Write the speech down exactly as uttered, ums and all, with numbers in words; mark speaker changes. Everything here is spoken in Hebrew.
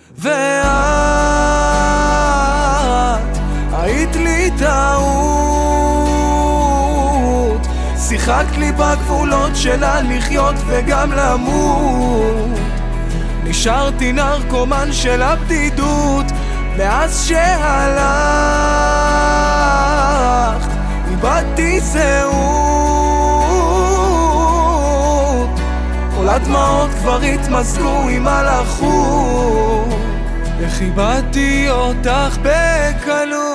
Speaker 1: ואת היית לי טעות, שיחקת לי בגבולות שלה לחיות וגם למות. נשארתי נרקומן של הבדידות מאז שהלכת, איבדתי זהות, כל הדמעות כבר התמזגו עם הלכות. איך איבדתי אותך בקלות.